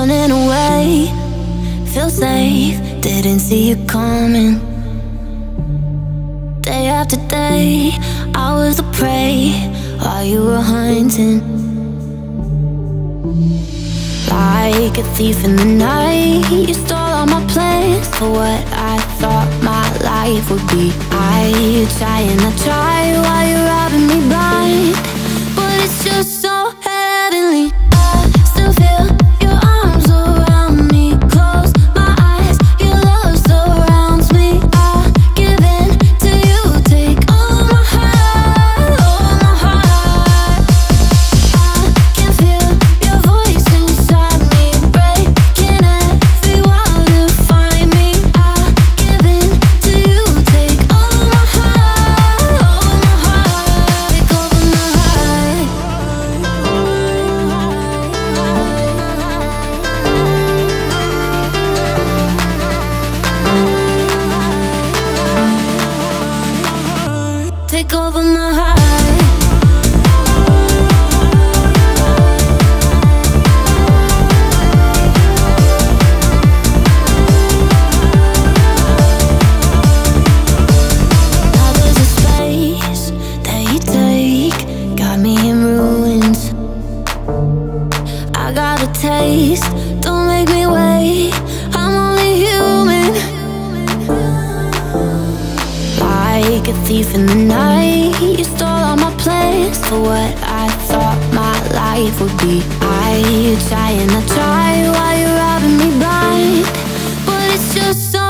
running away. Feel safe, didn't see you coming. Day after day, I was a prey while you were hunting. Like a thief in the night, you stole all my plans for what I thought my life would be. I try and I try while you're robbing me blind, but it's just so heavenly. I still feel your arms around me. Close my eyes, your love surrounds me. I give in to you, take all my heart, all my heart. I can feel your voice inside me, breaking every wall to find me. I give in to you, take all my heart, all my heart. Take over my heart. Take over my heart. Now there's a space that you take, got me in ruins. I got a taste, don't make me wait, I'm only human. Like a thief in the night, you stole all my plans for what I thought my life would be. I try and I try while you're robbing me blind, but it's just so